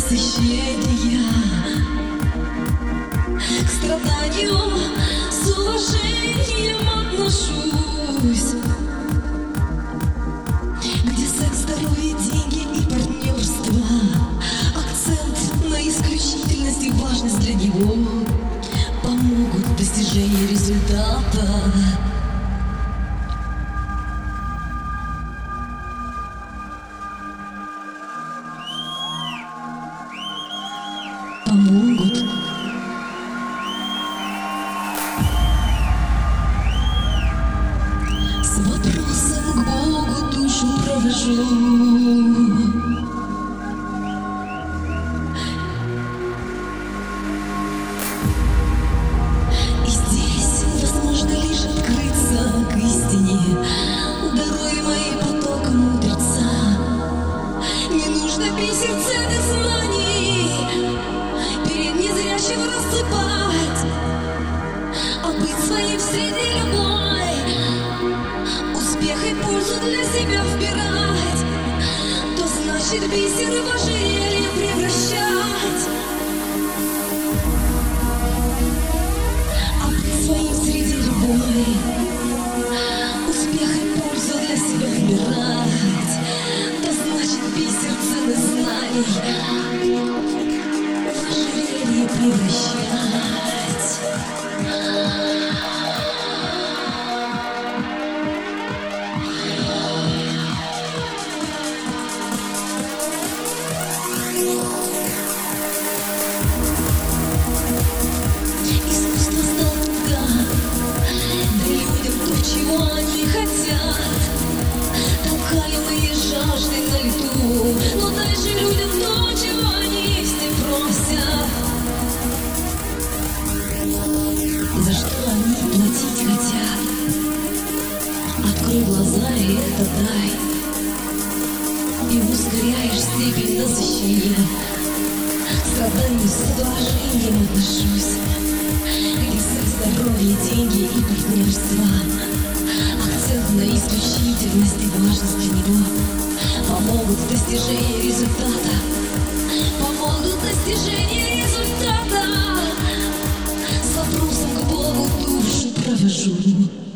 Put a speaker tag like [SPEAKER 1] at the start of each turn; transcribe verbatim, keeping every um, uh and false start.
[SPEAKER 1] насыщения, к страданию с уважением отношусь, где секс, здоровье, деньги и партнерство, акцент на исключительность и важность для него помогут в достижении результата. Помогут. С вопросом к Богу душу провожу. И здесь возможно лишь открыться к истине, дороги моей потоком мудреца. Не нужно бисер ценных знаний перед незрячим рассыпать, а быть своим среди любой, успех и пользу для себя вбирать, то значит бисеры в ожерелье превращать. А быть своим среди любой, успех и пользу для себя вбирать, то значит бисер ценных знаний в ожерелье превращать. Искусство столка, да людям то, чего они хотят, толкаемые жаждой на лету, но дай же людям то, чего они все просят. За что они платить хотят? Открой глаза и это дай, и ускоряешь степень насыщения. К страданию с уважением отношусь, где секс, здоровье, деньги и партнерство, акцент на исключительность и важность для него помогут в достижении результата. Помогут в достижении результата. С вопросом к Богу душу провожу.